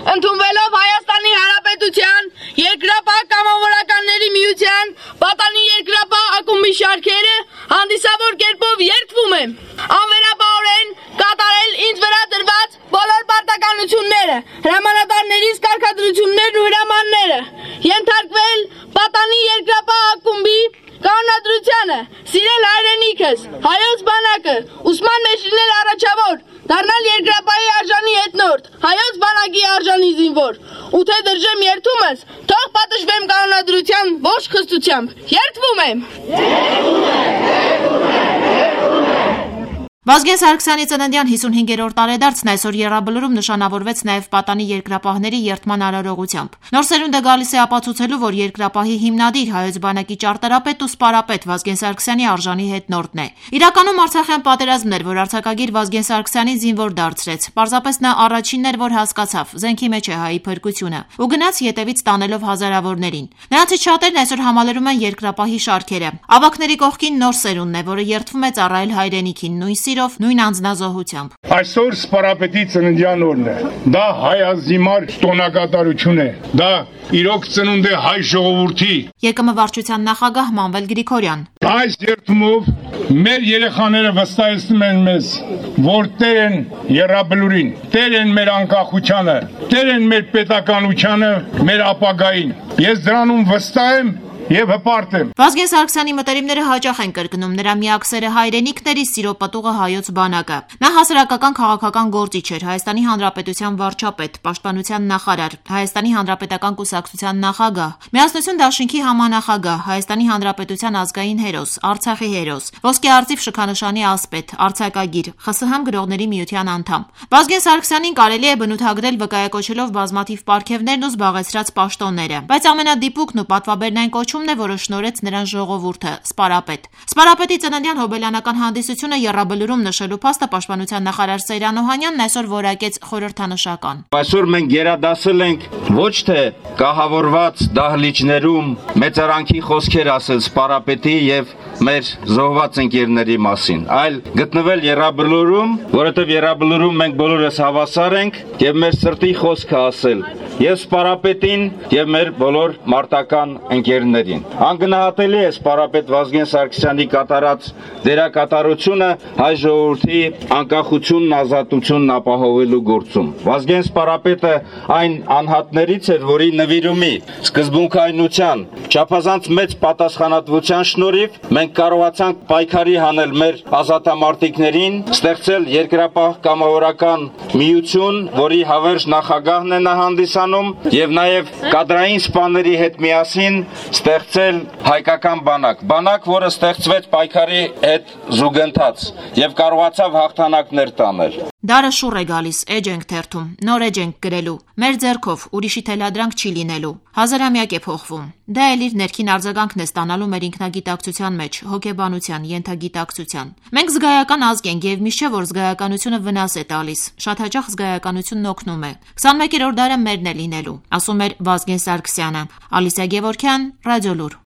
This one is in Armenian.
Ընդունվելով Հայաստանի Հանրապետության երկրապահ կամավորականների միության պատանի երկրապահ ակումբի շարքերը հանդիսավոր կերպով երդվում եմ անվերապահորեն կատարել ինձ վրա դրված բոլոր պարտականությունները, հրամանատարներից կարգադրություններն ու հրամանները, ենթարկվել պատանի երկրապահ ակումբի կանոնադրությանը, սիրել հայրենիքս, հայոց բանակը, ուսման մեջ լինել առաջավոր, դառնալ երկրապահի արժանի հետնորդ, հայոց բանակի արժանի զինվոր, ու թե դրժեմ երդումս, թող պատժվեմ կանոնադրության ողջ խստությամբ, երդվում եմ։ Վազգեն Սարգսյանի ծննդյան 55-րդ տարեդարձն այսօր Եռաբլուրում նշանավորվեց նաև պատանի երկրապահների երդման արարողությամբ։ Նոր սերունդը գալիս է ապացուցելու, որ երկրապահի հիմնադիր հայոց բանակի ճարտարապետ ու սպարապետ Վազգեն Սարգսյանի արժանի հետնորդն է։ Իրականում Արցախյան պատերազմն էր, որ արձակագիր Վազգեն Սարգսյանին զինվոր դարձրեց։ Պարզապես նա առաջինն էր, որ հասկացավ, զենքի մեջ է հայի փրկությունը, ու գնաց ետևից տանելով հազարավորներին։ Նրանցից շատերն այսօր համալրում են երկրապահի շարքերը։ Ավագների կողքին նոր սերունդն է, որը երդվում է ծառայել հայրենիքին, նույն անձնազոհությամբ։ Այսօր սպարապետի ծննդյան օրն է։ Դա հայազիմար տոնակատարություն է։ Դա իրոք ծնունդ է հայ ժողովրդի։ ԵԿՄ վարչության նախագահ Մանվել Գրիգորյան։ Այս երդումով մեր երեխաները վստահեցնում են մեզ, որ տեր են Եռաբլուրին, տեր են մեր անկախությանը, տեր են մեր պետականությանը, մեր ապագային։ Ես դրանում վստահ եմ եւ հպարտ եմ։ Վազգեն Սարգսյանի մտերիմները հաճախ են կրկնում նրա միակ սերը հայրենիքների սիրո պտուղը հայոց բանակը։ Նա հասարակական քաղաքական գործիչ էր, Հայաստանի Հանրապետության վարչապետ, պաշտպանության նախարար, Հայաստանի Հանրապետական կուսակցության նախագահ, Միասնություն դաշինքի համանախագահ, Հայաստանի Հանրապետության ազգային հերոս, Արցախի հերոս, ոսկե արծիվ շքանշանի ասպետ, արձակագիր, ԽՍՀՄ գրողների միության անդամ։ Վազգեն Սարգսյանին կարելի է բնութագրել վկայակոչելով բազմաթիվ պարգևներն ու զբաղեցրած պաշտոնները, բայց ամենադիպուկն ու պատվաբերնային կոչում որը շնորհեց նրան ժողովուրդը, սպարապետ։ Սպարապետի ծննդյան հոբելյանական հանդիսությունը Եռաբլուրում նշելու փաստը պաշտպանության նախարար Սեյրան Օհանյանն այսօր որակեց խորհրդանշական։ Այսօր մենք գերադասել ենք ոչ թե կահավորված դահլիճներում մեծարանքի խոսքեր ասել սպարապետի եւ մեր զոհված ընկերների մասին, այլ գտնվել Եռաբլուրում, որովհետեւ Եռաբլուրում մենք բոլորս հավասար ենք եւ մեր սրտի խոսքը ասել եւ սպարապետին եւ մեր բոլոր մարտական ընկերներին։ Անգնահատելի է սպարապետ Վազգեն Սարգսյանի կատարած դերակատարությունը հայ ժողովրդի անկախությունն, ազատությունն ապահովելու գործում։ Վազգեն սպարապետը այն անհատներից էր, որի նվիրումի սկզբունքայնության, չափազանց մեծ պատասխանատվության շնորհիվ մենք կարողացանք պայքարի հանել մեր ազատամարտիկներին, ստեղծել երկրապահ կամավորական միություն, որի հավերժ նախագահն է նա հանդիսանում, եւ նաեւ կադրային սպաների հետ միասին ստեղծել հայկական բանակ, որը ստեղծվեց պայքարի հետ զուգընթաց եւ կարողացավ հաղթանակներ տանել։ Դարը շուռ է գալիս, էջ ենք թերթում, նոր էջ ենք գրելու, մեր ձեռքով ուրիշի թելադրանք չի լինելու, հազարամյակ է փոխվում։ Դա էլ իր ներքին արձագանքն է ստանալու մեր ինքնագիտակցության մեջ, հոգեբանության, ենթագիտակցության։ Մենք զգայական ազգ ենք եւ միշտ չէ, որ զգայականությունը վնաս է տալիս, շատ հաճախ զգայականությունն օգնում է։ 21-րդ դարը մերն է լինելու, ասում էր Վազգեն Սարգսյանը։ Ալիսա Գևորգյան, Ռադիոլուր։